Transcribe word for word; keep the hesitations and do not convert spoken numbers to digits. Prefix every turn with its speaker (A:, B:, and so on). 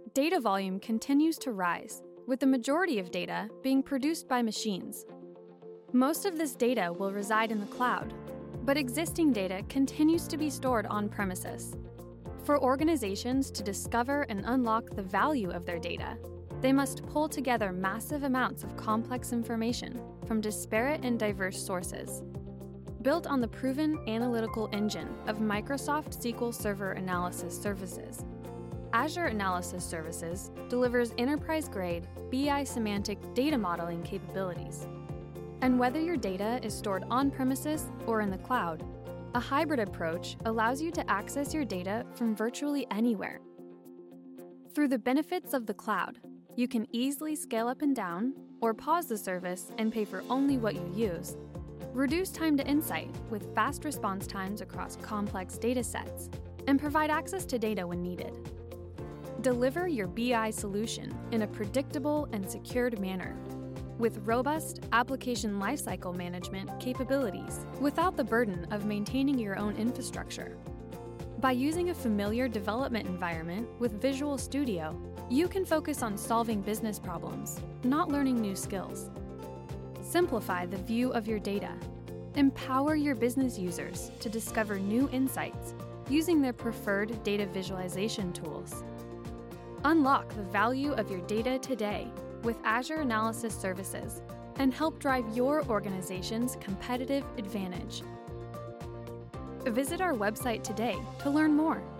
A: Data volume continues to rise, with the majority of data being produced by machines. Most of this data will reside in the cloud, but existing data continues to be stored on-premises. For organizations to discover and unlock the value of their data, they must pull together massive amounts of complex information from disparate and diverse sources. Built on the proven analytical engine of Microsoft S Q L Server Analysis Services, Azure Analysis Services delivers enterprise-grade B I semantic data modeling capabilities. And whether your data is stored on-premises or in the cloud, a hybrid approach allows you to access your data from virtually anywhere. Through the benefits of the cloud, you can easily scale up and down, or pause the service and pay for only what you use, reduce time to insight with fast response times across complex data sets, and provide access to data when needed. Deliver your B I solution in a predictable and secured manner with robust application lifecycle management capabilities without the burden of maintaining your own infrastructure. By using a familiar development environment with Visual Studio, you can focus on solving business problems, not learning new skills. Simplify the view of your data. Empower your business users to discover new insights using their preferred data visualization tools. Unlock the value of your data today with Azure Analysis Services and help drive your organization's competitive advantage. Visit our website today to learn more.